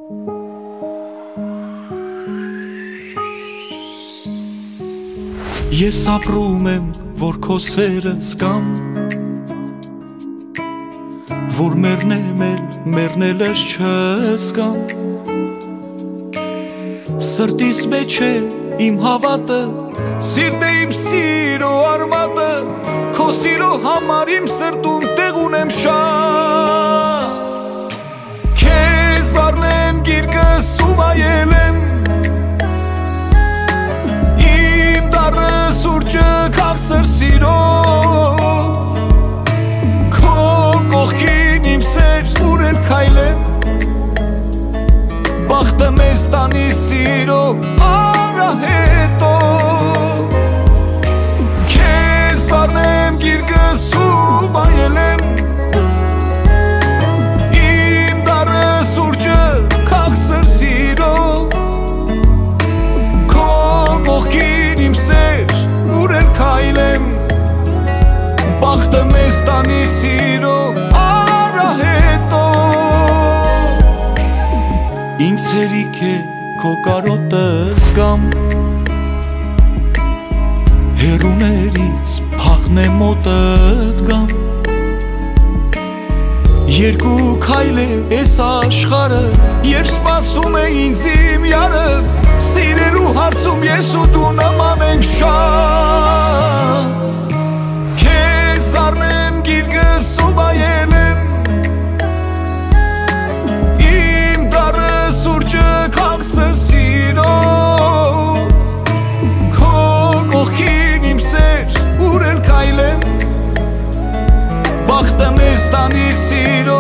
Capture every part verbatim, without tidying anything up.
Ես ապրում եմ, որ քո սերը զգամ, որ մեռնեմ էլ, մեռնել ես չզգամ։ Սրտիս մեջ է իմ հավատը, սիրտ է իմ սիրո արմատը, քո սիրո համար իմ սրտում տեղ ունեմ շատ։ Քեզ առնեմ գիրկս ու վայելեմ, սուրջը քաղցր սիրով, քո կողքին իմ սեր ուր էլ քայլեմ, բախտը մեզ տանի սիրո արահետով։ Քեզ առնեմ գիրկս ու վայելեմ, իմ դառը սուրջը քաղցր սիրով, քո կողքին իմ սեր ուր էլ քայլեմ, բախտը մեզ տանի սիրո արահետով։ Ինձ հերիք է քո կարոտը զգամ, հեռուներից փախնեմ մոտդ գամ, երկու քայլ է էս աշխարհը, երբ սպասում է ինձ իմ յարը, սիրելու հարցում ես ու դու նման ենք շատ։ Քեզ առնեմ գիրկս ու վայելեմ, իմ դառը սուրջը քաղցր սիրով, քո կողքին իմ սեր ուր էլ քայլեմ, բախտը մեզ տանի սիրո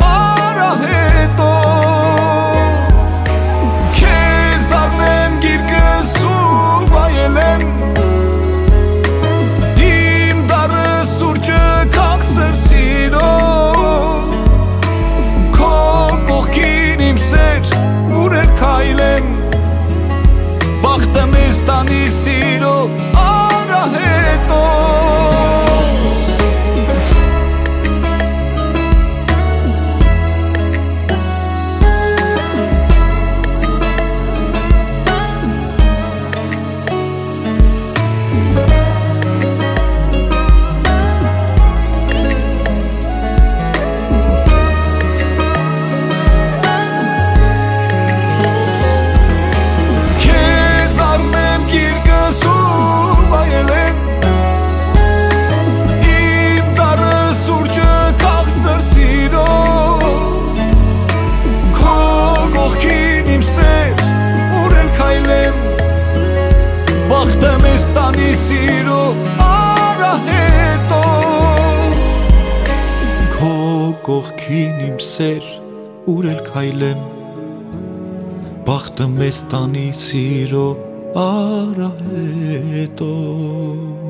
արահետով։ Քեզ առնեմ գիրկս ու վայելեմ, իմ դառը սուրջը քաղցր սիրով, քո կողքին իմ սեր ուր էլ քայլեմ, բախտը մեզ տանի սիրո արահետով։ Բախտը մեզ տանի սիրո արահետով, քո կողքին իմ սեր ուր էլ քայլեմ, բախտը մեզ տանի սիրո արահետով։